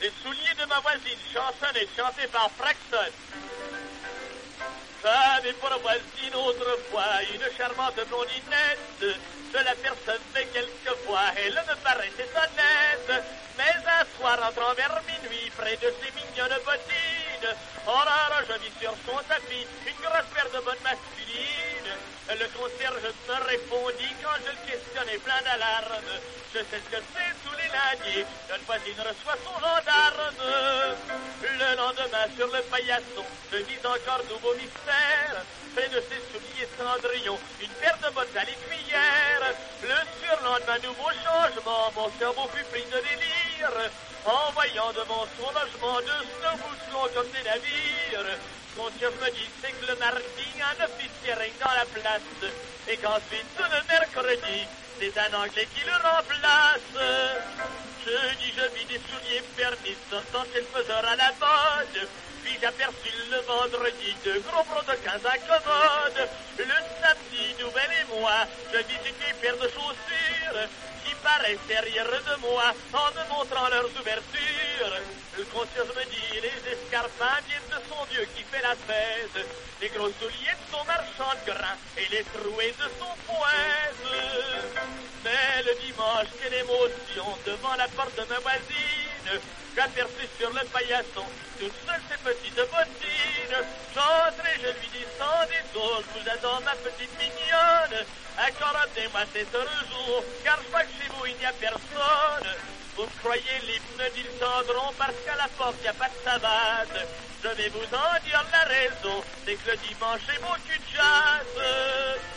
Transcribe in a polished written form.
Les souliers de ma voisine, chanson et chantée par Fraxon. J'avais pour voisine autrefois une charmante blondinette. Je l'apercevais quelquefois, elle me paraissait honnête. Mais un soir, entrant vers minuit, près de ses mignonnes bottines, oh là là, je vis sur son tapis une grosse paire de bonnes masculines. Le concierge me répondit quand je le questionnais plein d'alarme. Je sais ce que c'est sous les laniers, notre voisine reçoit son gendarme. Le lendemain sur le paillasson, je vis encore nouveau mystère. Près de ses souliers cendrillon, une paire de bottes à l'écuyère. Le surlendemain, nouveau changement, mon cerveau fut pris de délire. En voyant devant son logement deux snowboots longs comme des navires. Son chef me dit c'est que le mardi, un officier règne dans la place. Et qu'ensuite, le mercredi, c'est un Anglais qui le remplace. Jeudi, je vis des souliers permis, sortant chez le faiseur à la mode. Puis j'aperçus le vendredi de gros bros de 15 incommodes. Le samedi, nouvel émoi, je vis une vieille paire de chaussures qui paraissent derrière de moi en me montrant leurs ouvertures. Le concierge me dit les escarpins viennent de son Dieu qui fait la fête. Les gros souliers de son marchand de grains et les troués de son poète. Mais le dimanche, quelle émotion devant la porte de ma voisine. J'aperçus sur le paillasson toute seule ses petites bottines. J'entre et je lui dis sans détour, je vous attends ma petite mignonne. Accordez-moi cet heureux jour, car je vois que chez vous il n'y a personne. Vous croyez l'hymne d'Île Cendron parce qu'à la porte il n'y a pas de savate. Je vais vous en dire la raison, c'est que le dimanche est mon cul de chasse.